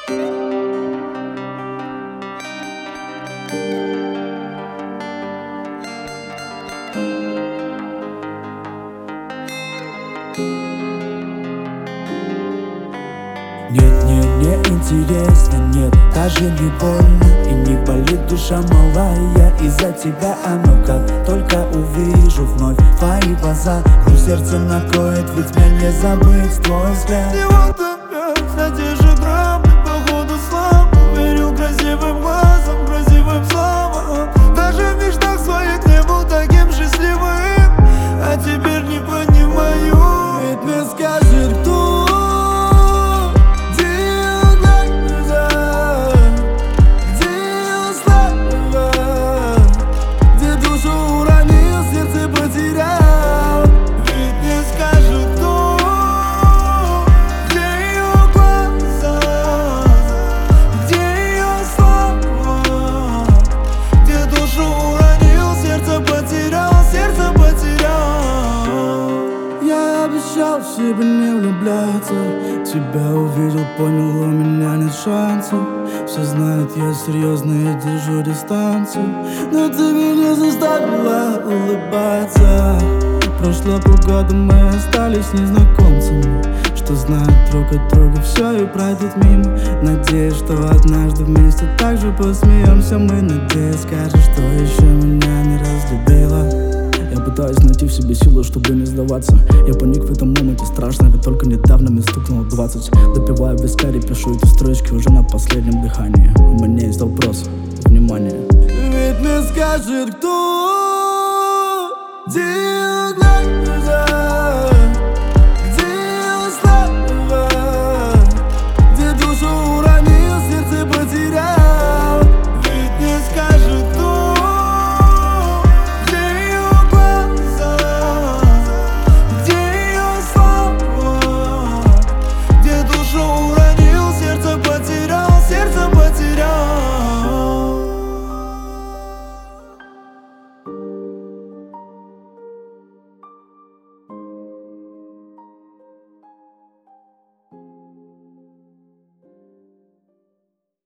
Нет, мне не интересно, нет, даже не больно. И не болит душа малая из-за тебя. А ну как только увижу вновь твои глаза, грусть сердце накроет, ведь меня не забыть твой взгляд. И вот опять, кстати же грабли, походу слабо верю красивым глазом, красивым словом. Даже в мечтах своих не был таким счастливым, а теперь не понимаю. Ведь мне скажет кто, обещал в себя не влюбляться. Тебя увидел, понял, у меня нет шансов. Все знают, я серьезно, я держу дистанцию. Но ты меня заставила улыбаться. Прошло полгода, мы остались незнакомцами, что знают друг от друга все и пройдут мимо. Надеюсь, что однажды вместе так же посмеемся мы. Надеюсь, скажешь, что еще меня не разлюбила. Я пытаюсь найти в себе силу, чтобы не сдаваться. Я паник в этом моменте, страшно, ведь только недавно мне стукнуло 20. Допиваю вискарь, пишу эти строчки уже на последнем дыхании. У меня есть вопрос, внимание. Ведь мне скажет кто, где глаза.